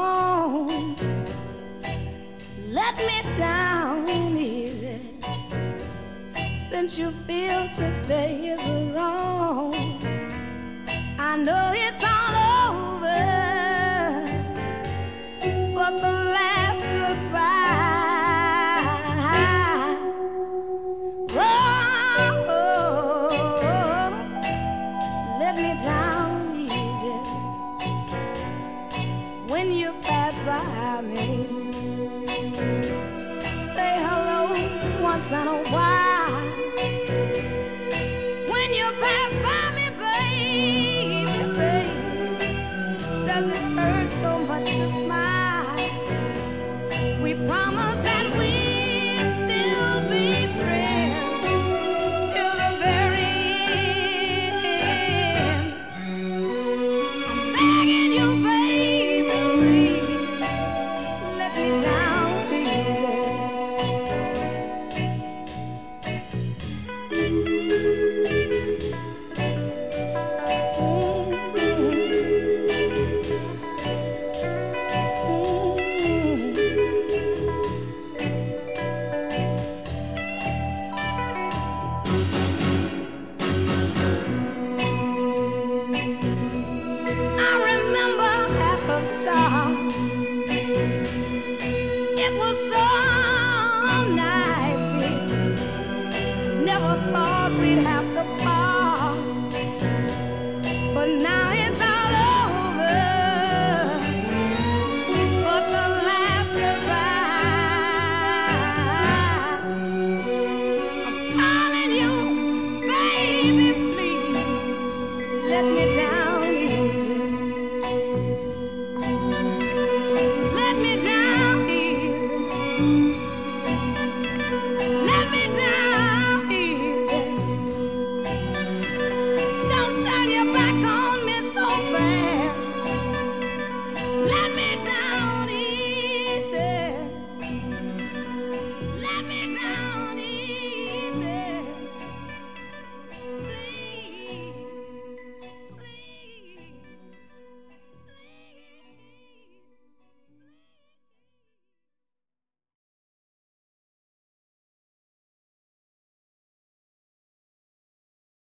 wrong. Let me down easy. Since you feel to stay is wrong, I know it's all over, but the last goodbye. Oh, let me down easy when you pass by me. Say hello once in a while.